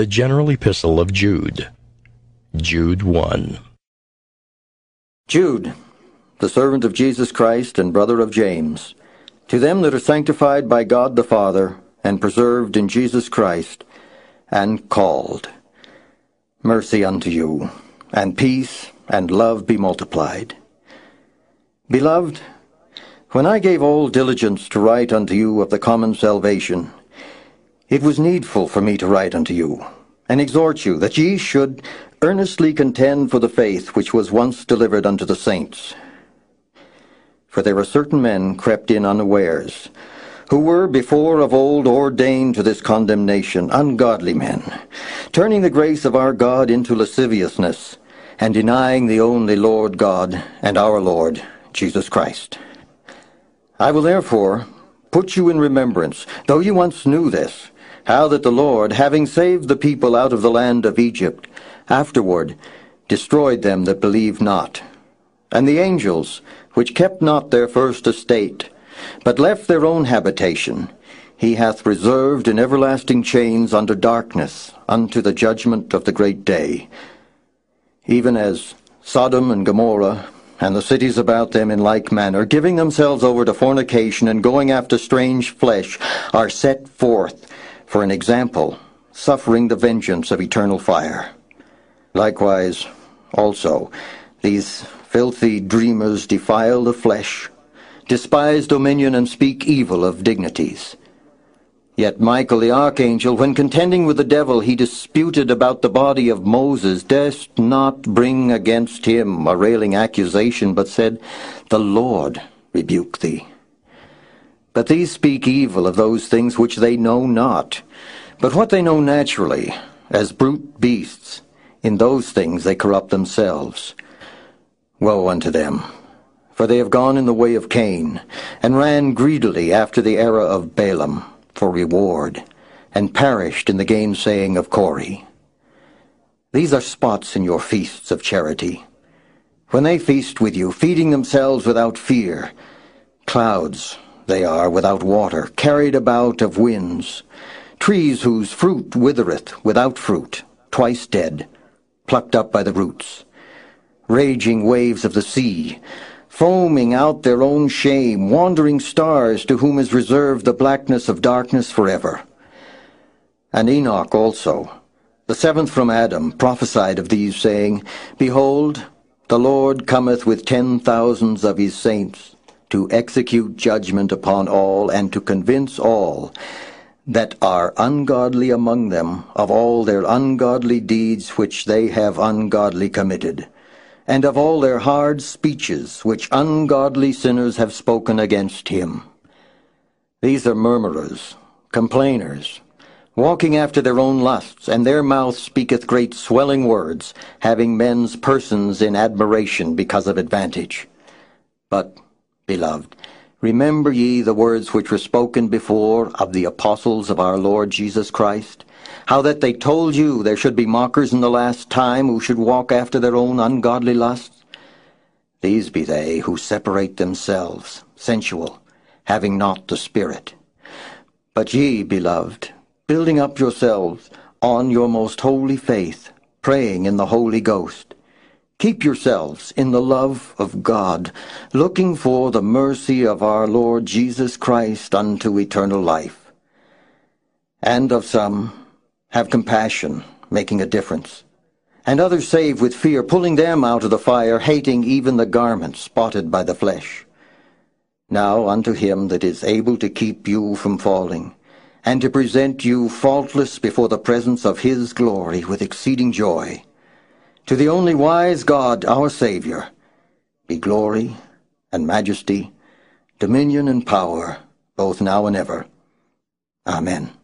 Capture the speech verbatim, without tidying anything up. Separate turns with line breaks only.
The General Epistle of Jude. Jude one.
Jude, the servant of Jesus Christ and brother of James, to them that are sanctified by God the Father, and preserved in Jesus Christ, and called, mercy unto you, and peace and love be multiplied. Beloved, when I gave all diligence to write unto you of the common salvation, it was needful for me to write unto you, and exhort you that ye should earnestly contend for the faith which was once delivered unto the saints. For there are certain men crept in unawares, who were before of old ordained to this condemnation, ungodly men, turning the grace of our God into lasciviousness, and denying the only Lord God and our Lord Jesus Christ. I will therefore put you in remembrance, though you once knew this, how that the Lord, having saved the people out of the land of Egypt, afterward destroyed them that believed not. And the angels, which kept not their first estate, but left their own habitation, he hath reserved in everlasting chains under darkness, unto the judgment of the great day. Even as Sodom and Gomorrah, and the cities about them in like manner, giving themselves over to fornication and going after strange flesh, are set forth for an example, suffering the vengeance of eternal fire. Likewise, also, these filthy dreamers defile the flesh, despise dominion, and speak evil of dignities. Yet Michael the archangel, when contending with the devil, he disputed about the body of Moses, durst not bring against him a railing accusation, but said, The Lord rebuke thee. But these speak evil of those things which they know not, but what they know naturally, as brute beasts, in those things they corrupt themselves. Woe unto them! For they have gone in the way of Cain, and ran greedily after the error of Balaam for reward, and perished in the gainsaying of Corey. These are spots in your feasts of charity, when they feast with you, feeding themselves without fear. Clouds they are without water, carried about of winds, trees whose fruit withereth without fruit, twice dead, plucked up by the roots, raging waves of the sea, foaming out their own shame, wandering stars to whom is reserved the blackness of darkness forever. And Enoch also, the seventh from Adam, prophesied of these, saying, Behold, the Lord cometh with ten thousands of his saints, to execute judgment upon all, and to convince all that are ungodly among them of all their ungodly deeds which they have ungodly committed, and of all their hard speeches which ungodly sinners have spoken against him. These are murmurers, complainers, walking after their own lusts, and their mouth speaketh great swelling words, having men's persons in admiration because of advantage. But, beloved, remember ye the words which were spoken before of the apostles of our Lord Jesus Christ, how that they told you there should be mockers in the last time, who should walk after their own ungodly lusts? These be they who separate themselves, sensual, having not the Spirit. But ye, beloved, building up yourselves on your most holy faith, praying in the Holy Ghost, keep yourselves in the love of God, looking for the mercy of our Lord Jesus Christ unto eternal life. And of some have compassion, making a difference, and others save with fear, pulling them out of the fire, hating even the garment spotted by the flesh. Now unto him that is able to keep you from falling, and to present you faultless before the presence of his glory with exceeding joy, to the only wise God, our Savior, be glory and majesty, dominion and power, both now and ever. Amen.